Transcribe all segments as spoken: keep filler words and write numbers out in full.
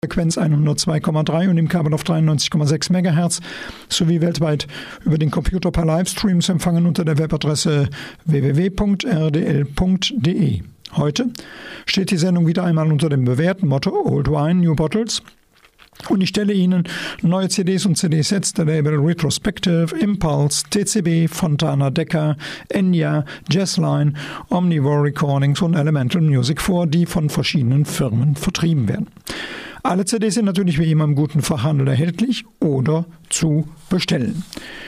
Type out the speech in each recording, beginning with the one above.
Frequenz hundertzwei Komma drei und im Kabel auf dreiundneunzig Komma sechs Megahertz sowie weltweit über den Computer per Livestream zu empfangen unter der Webadresse w w w punkt r d l punkt d e. Heute steht die Sendung wieder einmal unter dem bewährten Motto Old Wine, New Bottles. Und ich stelle Ihnen neue C Ds und C D-Sets der Label Retrospective, Impulse, T C B, Fontana Decca, Enya, Jazzline, Omnivore Recordings und Elemental Music vor, die von verschiedenen Firmen vertrieben werden. Alle C Ds sind natürlich wie immer im guten Fachhandel erhältlich oder zu bestellen.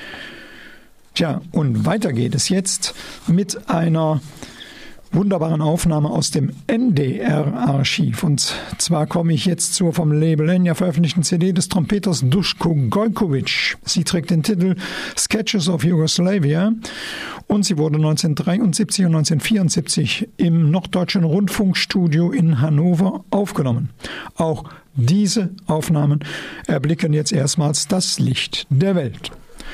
Tja, und weiter geht es jetzt mit einer wunderbaren Aufnahme aus dem N D R-Archiv. Und zwar komme ich jetzt zur vom Label Enya veröffentlichten C D des Trompeters Duško Gojković. Sie trägt den Titel Sketches of Yugoslavia und sie wurde neunzehnhundertdreiundsiebzig und neunzehnhundertvierundsiebzig im Norddeutschen Rundfunkstudio in Hannover aufgenommen. Auch diese Aufnahmen erblicken jetzt erstmals das Licht der Welt.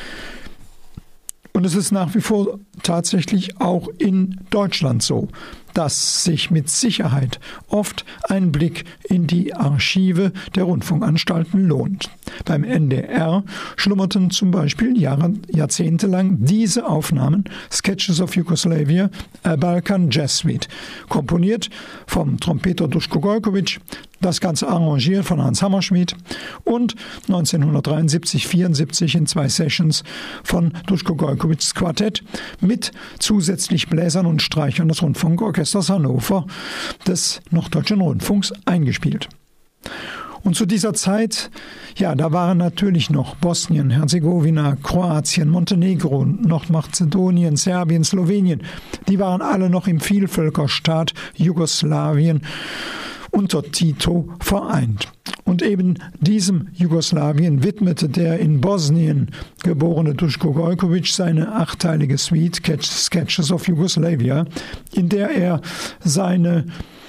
Und es ist nach wie vor tatsächlich auch in Deutschland so, dass sich mit Sicherheit oft ein Blick in die Archive der Rundfunkanstalten lohnt. Beim N D R schlummerten zum Beispiel Jahre, jahrzehntelang diese Aufnahmen Sketches of Yugoslavia, a Balkan Jazz Suite, komponiert vom Trompeter Duško Gojković, das Ganze arrangiert von Hans Hammerschmidt und neunzehnhundertdreiundsiebzig vierundsiebzig in zwei Sessions von Duško Gojkovićs Quartett mit zusätzlich Bläsern und Streichern des Rundfunkorchesters Hannover des Norddeutschen Rundfunks eingespielt. Und zu dieser Zeit, ja, da waren natürlich noch Bosnien, Herzegowina, Kroatien, Montenegro, Nordmazedonien, Serbien, Slowenien. Die waren alle noch im Vielvölkerstaat Jugoslawien unter Tito vereint. Und eben diesem Jugoslawien widmete der in Bosnien geborene Duško Gojković seine achteilige Suite Sketches of Yugoslavia, in der er seine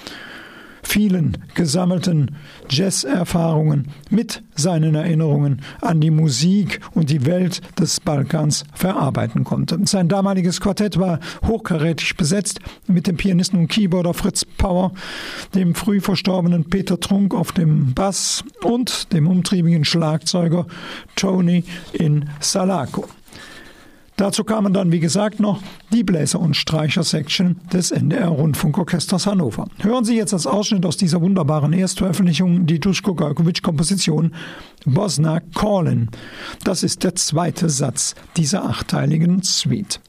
vielen gesammelten Jazz-Erfahrungen mit seinen Erinnerungen an die Musik und die Welt des Balkans verarbeiten konnte. Sein damaliges Quartett war hochkarätig besetzt mit dem Pianisten und Keyboarder Fritz Power, dem früh verstorbenen Peter Trunk auf dem Bass und dem umtriebigen Schlagzeuger Tony in Salako. Dazu kamen dann, wie gesagt, noch die Bläser- und Streicher-Section des N D R-Rundfunkorchesters Hannover. Hören Sie jetzt als Ausschnitt aus dieser wunderbaren Erstveröffentlichung die Duško Gojković-Komposition Bosna Callin'. Das ist der zweite Satz dieser achteiligen Suite.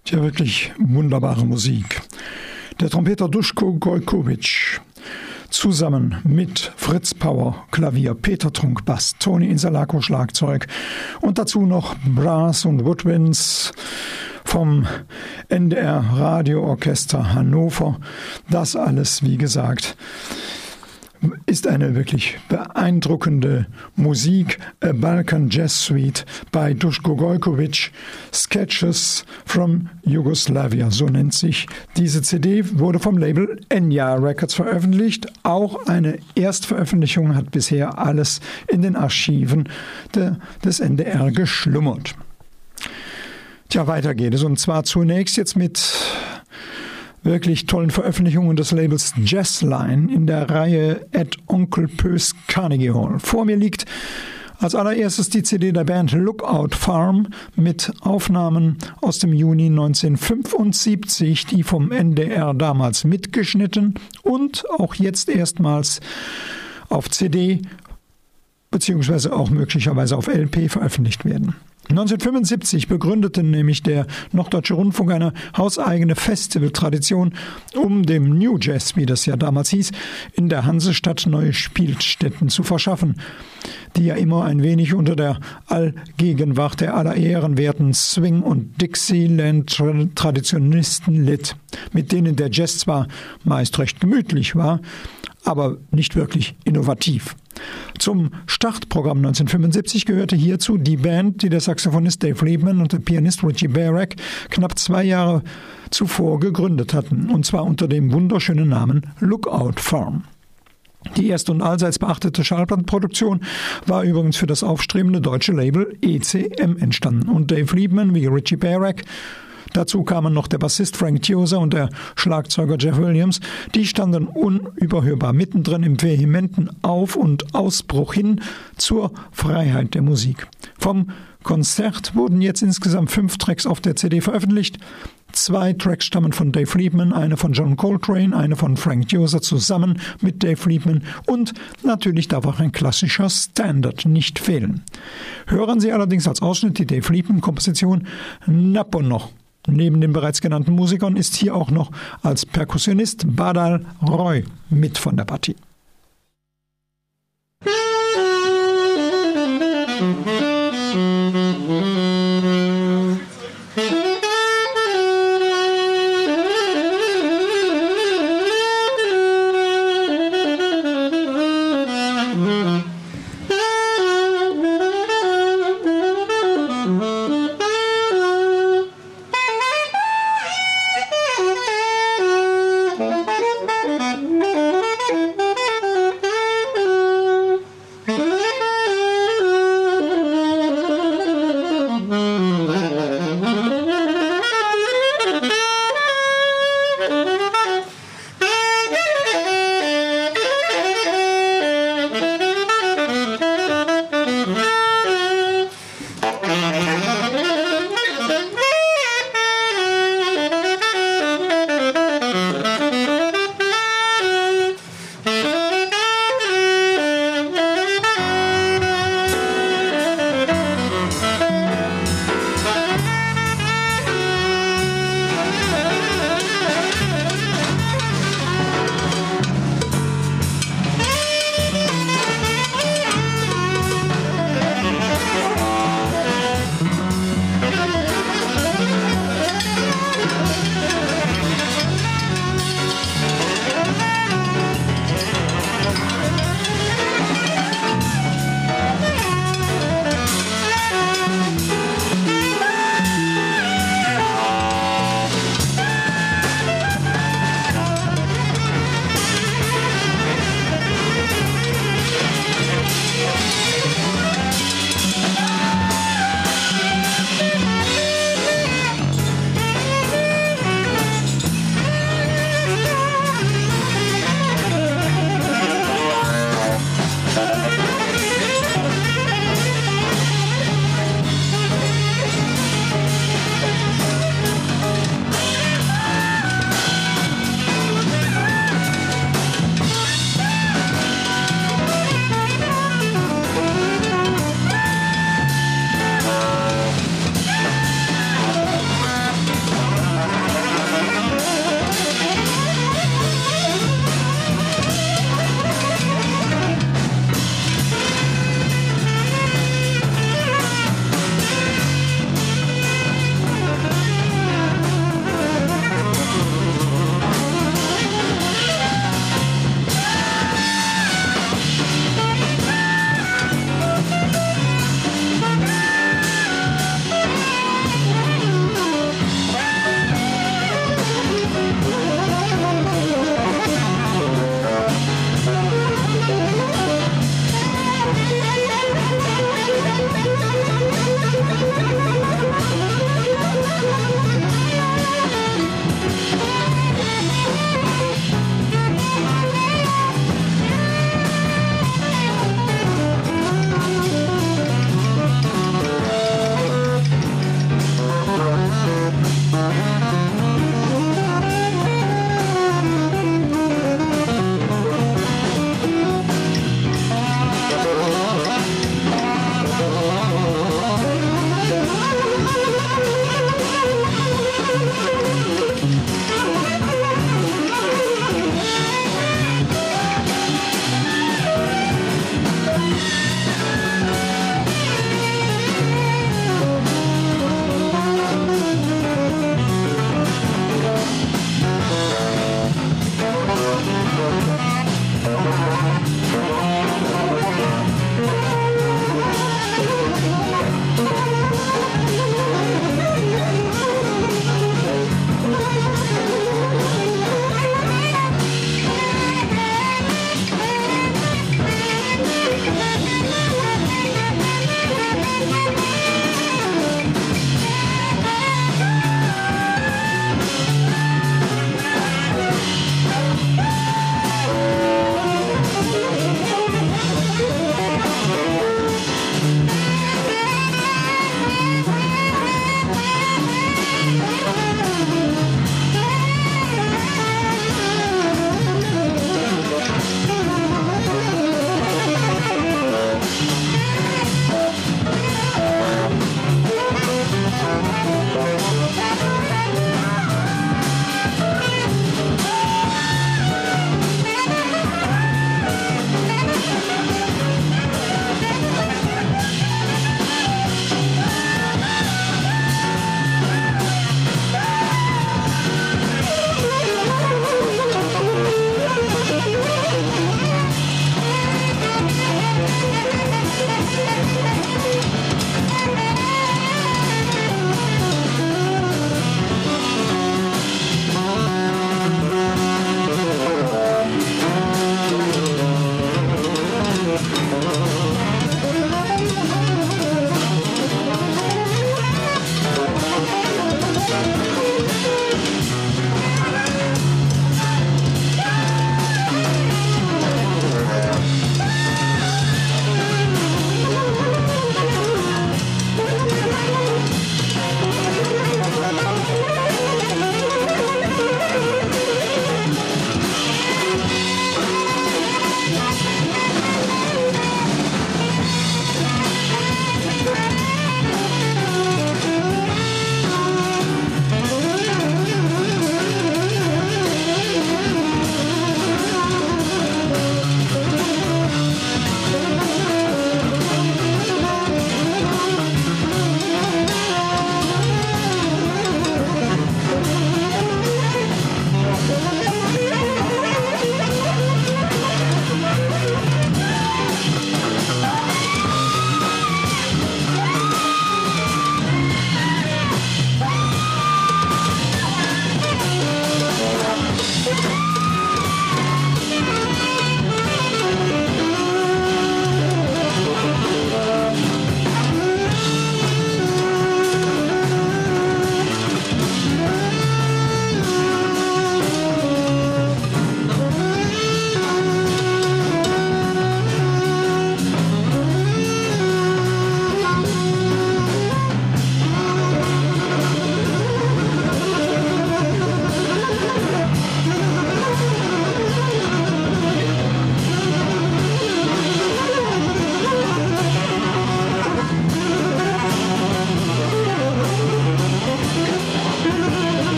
Tja, wirklich wunderbare Musik. Der Trompeter Duško Gojković zusammen mit Fritz Power Klavier, Peter Trunk Bass, Toni Insalako Schlagzeug und dazu noch Brass und Woodwinds vom N D R Radioorchester Hannover. Das alles, wie gesagt, ist eine wirklich beeindruckende Musik. A Balkan Jazz Suite bei Duško Gojković, Sketches from Yugoslavia, so nennt sich diese C D, wurde vom Label Enya Records veröffentlicht. Auch eine Erstveröffentlichung hat bisher alles in den Archiven de, des N D R geschlummert. Tja, weiter geht es, und zwar zunächst jetzt mit wirklich tollen Veröffentlichungen des Labels Jazzline in der Reihe at Onkel Pö's Carnegie Hall. Vor mir liegt als allererstes die C D der Band Lookout Farm mit Aufnahmen aus dem Juni neunzehnhundertfünfundsiebzig, die vom N D R damals mitgeschnitten und auch jetzt erstmals auf C D beziehungsweise auch möglicherweise auf L P veröffentlicht werden. neunzehnhundertfünfundsiebzig begründete nämlich der Norddeutsche Rundfunk eine hauseigene Festivaltradition, um dem New Jazz, wie das ja damals hieß, in der Hansestadt neue Spielstätten zu verschaffen, die ja immer ein wenig unter der Allgegenwart der aller ehrenwerten Swing- und Dixieland-Traditionisten litt, mit denen der Jazz zwar meist recht gemütlich war, aber nicht wirklich innovativ. Zum Startprogramm neunzehnhundertfünfundsiebzig gehörte hierzu die Band, die der Saxophonist Dave Liebman und der Pianist Richie Bearek knapp zwei Jahre zuvor gegründet hatten, und zwar unter dem wunderschönen Namen Lookout Farm. Die erste und allseits beachtete Schallplattenproduktion war übrigens für das aufstrebende deutsche Label E C M entstanden, und Dave Liebman wie Richie Bearek, dazu kamen noch der Bassist Frank Tiosa und der Schlagzeuger Jeff Williams. Die standen unüberhörbar mittendrin im vehementen Auf- und Ausbruch hin zur Freiheit der Musik. Vom Konzert wurden jetzt insgesamt fünf Tracks auf der C D veröffentlicht. Zwei Tracks stammen von Dave Liebman, eine von John Coltrane, eine von Frank Tiosa zusammen mit Dave Liebman, und natürlich darf auch ein klassischer Standard nicht fehlen. Hören Sie allerdings als Ausschnitt die Dave Liebman-Komposition Napono. Neben den bereits genannten Musikern ist hier auch noch als Perkussionist Badal Roy mit von der Partie. Thank you.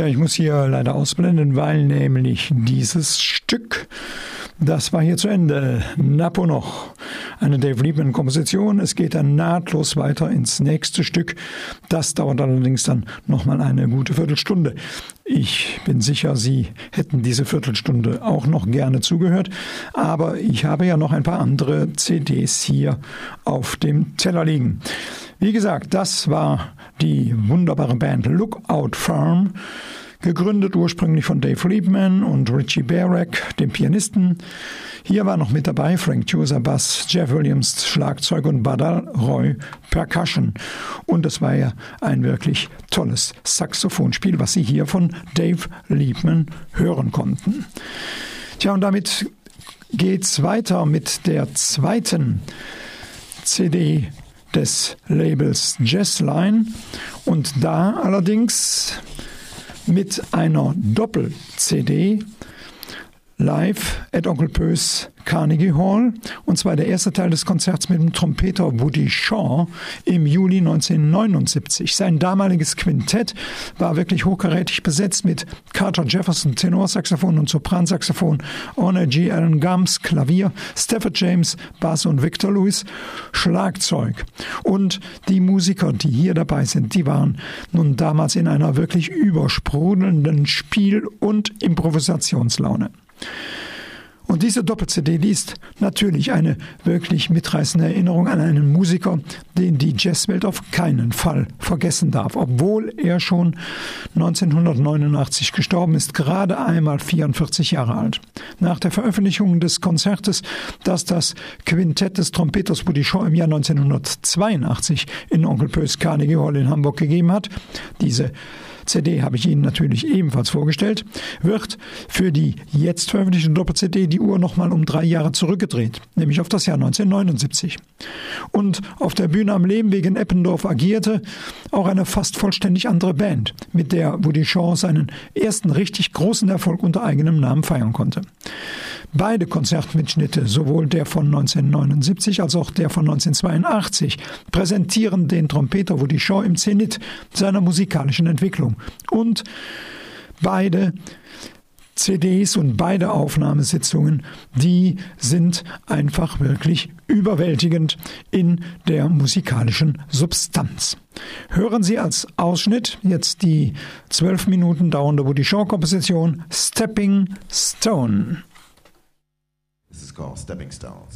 Tja, ich muss hier leider ausblenden, weil nämlich dieses Stück, das war hier zu Ende. Napo noch, eine Dave Liebman-Komposition. Es geht dann nahtlos weiter ins nächste Stück. Das dauert allerdings dann nochmal eine gute Viertelstunde. Ich bin sicher, Sie hätten diese Viertelstunde auch noch gerne zugehört. Aber ich habe ja noch ein paar andere C Ds hier auf dem Teller liegen. Wie gesagt, das war die wunderbare Band Lookout Farm, gegründet ursprünglich von Dave Liebman und Richie Barek, dem Pianisten. Hier war noch mit dabei Frank Tusa Bass, Jeff Williams Schlagzeug und Badal Roy Percussion. Und es war ja ein wirklich tolles Saxophonspiel, was Sie hier von Dave Liebman hören konnten. Tja, und damit geht's weiter mit der zweiten C D des Labels Jazzline und da allerdings mit einer Doppel-C D live at Onkel Pö's Carnegie Hall, und zwar der erste Teil des Konzerts mit dem Trompeter Woody Shaw im Juli neunzehnhundertneunundsiebzig. Sein damaliges Quintett war wirklich hochkarätig besetzt mit Carter Jefferson Tenorsaxophon und Sopransaxophon, Orne G. Allen Gums Klavier, Stafford James Bass und Victor Lewis Schlagzeug. Und die Musiker, die hier dabei sind, die waren nun damals in einer wirklich übersprudelnden Spiel- und Improvisationslaune. Und diese Doppel-C D, die ist natürlich eine wirklich mitreißende Erinnerung an einen Musiker, den die Jazzwelt auf keinen Fall vergessen darf. Obwohl er schon neunzehnhundertneunundachtzig gestorben ist, gerade einmal vierundvierzig Jahre alt. Nach der Veröffentlichung des Konzertes, das das Quintett des Trompeters Woody Shaw im Jahr neunzehnhundertzweiundachtzig in Onkel Pö's Carnegie Hall in Hamburg gegeben hat, diese C D habe ich Ihnen natürlich ebenfalls vorgestellt, wird für die jetzt veröffentlichte Doppel-C D die Uhr nochmal um drei Jahre zurückgedreht, nämlich auf das Jahr neunzehnhundertneunundsiebzig. Und auf der Bühne am Lehmweg in Eppendorf agierte auch eine fast vollständig andere Band, mit der Woody Shaw seinen ersten richtig großen Erfolg unter eigenem Namen feiern konnte. Beide Konzertmitschnitte, sowohl der von neunzehnhundertneunundsiebzig als auch der von neunzehnhundertzweiundachtzig, präsentieren den Trompeter Woody Shaw im Zenit seiner musikalischen Entwicklung. Und beide C Ds und beide Aufnahmesitzungen, die sind einfach wirklich überwältigend in der musikalischen Substanz. Hören Sie als Ausschnitt jetzt die zwölf Minuten dauernde Woody Shaw-Komposition Stepping Stone. This is called Stepping Stones.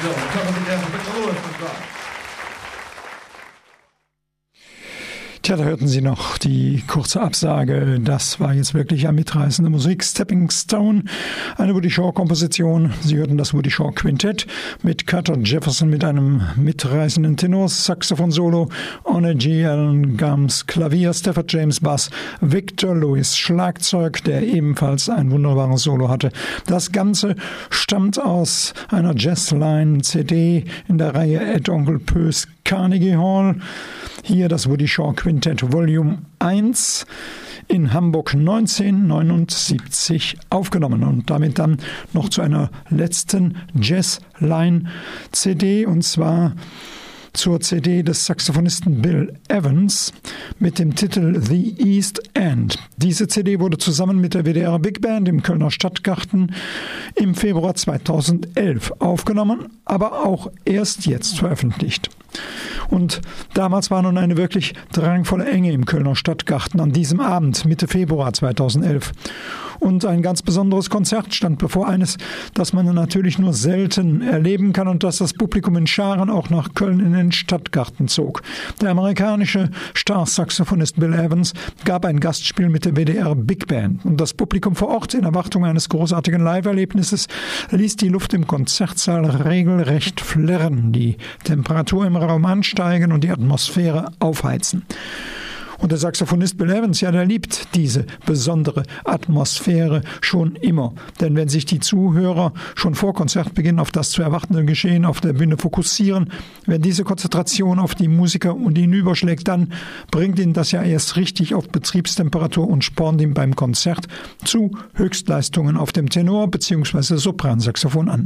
gentlemen, come together, Victor Lewis and God. Tja, da hörten Sie noch die kurze Absage. Das war jetzt wirklich eine mitreißende Musik. Stepping Stone, eine Woody Shaw-Komposition. Sie hörten das Woody Shaw Quintett mit Carter Jefferson mit einem mitreißenden Tenor-Saxophon-Solo, Honor G. Allen Gums Klavier, Stafford James Bass, Victor Lewis Schlagzeug, der ebenfalls ein wunderbares Solo hatte. Das Ganze stammt aus einer Jazzline-C D in der Reihe Ed Onkel Pö's Carnegie Hall. Hier das Woody Shaw Quintett Volume eins in Hamburg neunzehnhundertneunundsiebzig aufgenommen und damit dann noch zu einer letzten Jazzline-C D, und zwar zur C D des Saxophonisten Bill Evans mit dem Titel The East End. Diese C D wurde zusammen mit der W D R Big Band im Kölner Stadtgarten im Februar zweitausendelf aufgenommen, aber auch erst jetzt veröffentlicht. Und damals war nun eine wirklich drangvolle Enge im Kölner Stadtgarten an diesem Abend, Mitte Februar zweitausendelf. Und ein ganz besonderes Konzert stand bevor, eines, das man natürlich nur selten erleben kann und das das Publikum in Scharen auch nach Köln in den Stadtgarten zog. Der amerikanische Star-Saxophonist Bill Evans gab ein Gastspiel mit der W D R Big Band und das Publikum vor Ort in Erwartung eines großartigen Live-Erlebnisses ließ die Luft im Konzertsaal regelrecht flirren, die Temperatur im Raum ansteigen und die Atmosphäre aufheizen. Und der Saxophonist Bill Evans, ja, der liebt diese besondere Atmosphäre schon immer. Denn wenn sich die Zuhörer schon vor Konzertbeginn auf das zu erwartende Geschehen auf der Bühne fokussieren, wenn diese Konzentration auf die Musiker und ihn überschlägt, dann bringt ihn das ja erst richtig auf Betriebstemperatur und spornt ihn beim Konzert zu Höchstleistungen auf dem Tenor- bzw. Sopransaxophon an.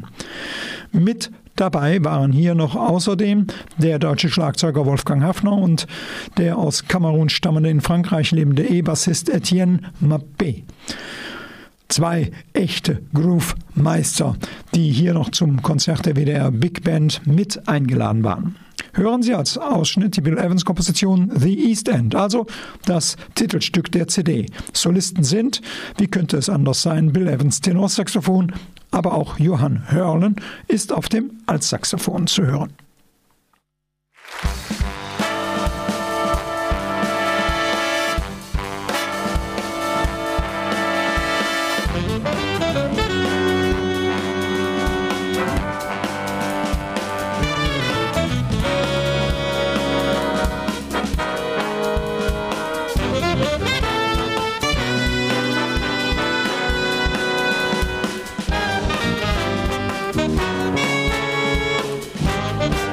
Mit dabei waren hier noch außerdem der deutsche Schlagzeuger Wolfgang Hafner und der aus Kamerun stammende, in Frankreich lebende E-Bassist Etienne Mappé. Zwei echte Groove-Meister, die hier noch zum Konzert der W D R Big Band mit eingeladen waren. Hören Sie als Ausschnitt die Bill Evans-Komposition The East End, also das Titelstück der C D. Solisten sind, wie könnte es anders sein, Bill Evans Tenorsaxophon, aber auch Johann Hörlen ist auf dem Altsaxophon zu hören. Thank you.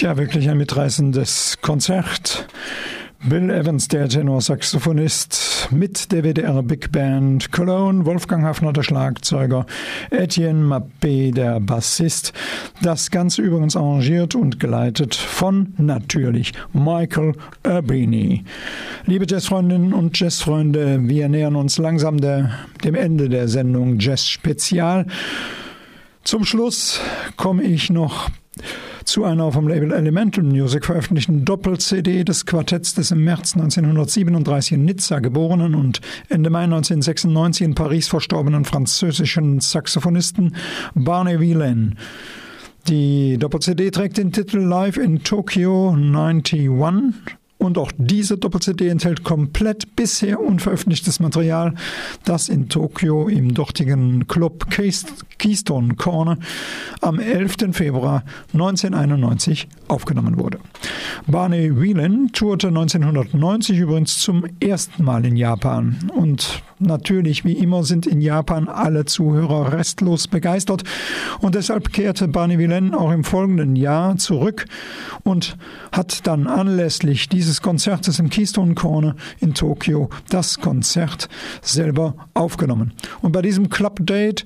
Ja, wirklich ein mitreißendes Konzert. Bill Evans, der Tenorsaxophonist, mit der W D R Big Band Cologne, Wolfgang Hafner, der Schlagzeuger, Etienne Mappé, der Bassist. Das Ganze übrigens arrangiert und geleitet von natürlich Michael Urbini. Liebe Jazzfreundinnen und Jazzfreunde, wir nähern uns langsam der, dem Ende der Sendung Jazz Spezial. Zum Schluss komme ich noch zu einer vom Label Elemental Music veröffentlichten Doppel-C D des Quartetts des im März neunzehnhundertsiebenunddreißig in Nizza geborenen und Ende Mai neunzehnhundertsechsundneunzig in Paris verstorbenen französischen Saxophonisten Barney Whelan. Die Doppel-C D trägt den Titel Live in Tokyo einundneunzig. Und auch diese Doppel-C D enthält komplett bisher unveröffentlichtes Material, das in Tokio im dortigen Club Keystone Corner am elften Februar neunzehnhunderteinundneunzig aufgenommen wurde. Barney Whelan tourte neunzehnhundertneunzig übrigens zum ersten Mal in Japan. Und natürlich, wie immer, sind in Japan alle Zuhörer restlos begeistert. Und deshalb kehrte Barney Whelan auch im folgenden Jahr zurück und hat dann anlässlich dieses Konzertes im Keystone Corner in Tokio das Konzert selber aufgenommen. Und bei diesem Club Date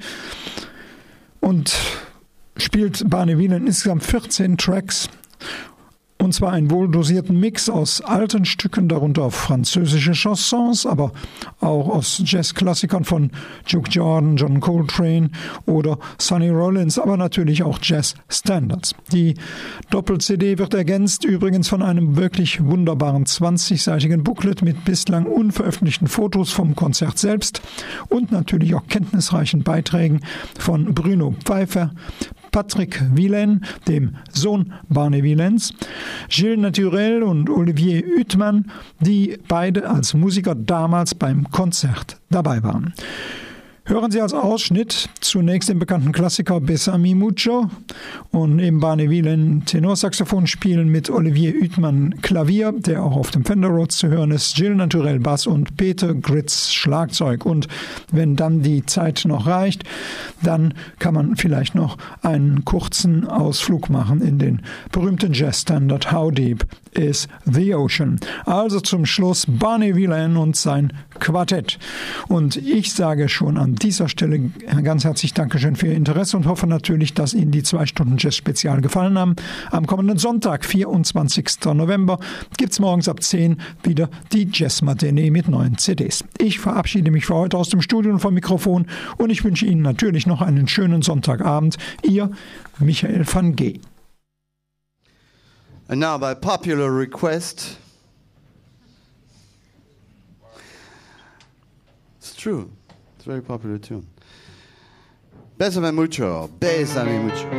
und spielt Barney Whelan insgesamt vierzehn Tracks, und zwar einen wohldosierten Mix aus alten Stücken, darunter französische Chansons, aber auch aus Jazzklassikern von Duke Jordan, John Coltrane oder Sonny Rollins, aber natürlich auch Jazz-Standards. Die Doppel-C D wird ergänzt übrigens von einem wirklich wunderbaren zwanzigseitigen Booklet mit bislang unveröffentlichten Fotos vom Konzert selbst und natürlich auch kenntnisreichen Beiträgen von Bruno Pfeiffer, Patrick Whelan, dem Sohn Barney Whelans, Gilles Naturel und Olivier Hüttmann, die beide als Musiker damals beim Konzert dabei waren. Hören Sie als Ausschnitt zunächst den bekannten Klassiker Besame Mucho und neben Barney Whelan Tenorsaxophon spielen mit Olivier Hüttmann Klavier, der auch auf dem Fender Rhodes zu hören ist, Gilles Naturel Bass und Peter Gritz Schlagzeug. Und wenn dann die Zeit noch reicht, dann kann man vielleicht noch einen kurzen Ausflug machen in den berühmten Jazzstandard How Deep is the Ocean. Also zum Schluss Barney Whelan und sein Quartett. Und ich sage schon an dieser Stelle ganz herzlich Dankeschön für Ihr Interesse und hoffe natürlich, dass Ihnen die zwei Stunden Jazz-Spezial gefallen haben. Am kommenden Sonntag, vierundzwanzigsten November, gibt es morgens ab zehn wieder die Jazz-Matinee mit neuen C Ds. Ich verabschiede mich für heute aus dem Studio und vom Mikrofon und ich wünsche Ihnen natürlich noch einen schönen Sonntagabend. Ihr Michael van G. And now, by popular request, it's true, it's a very popular tune. Besame mucho, besame mucho.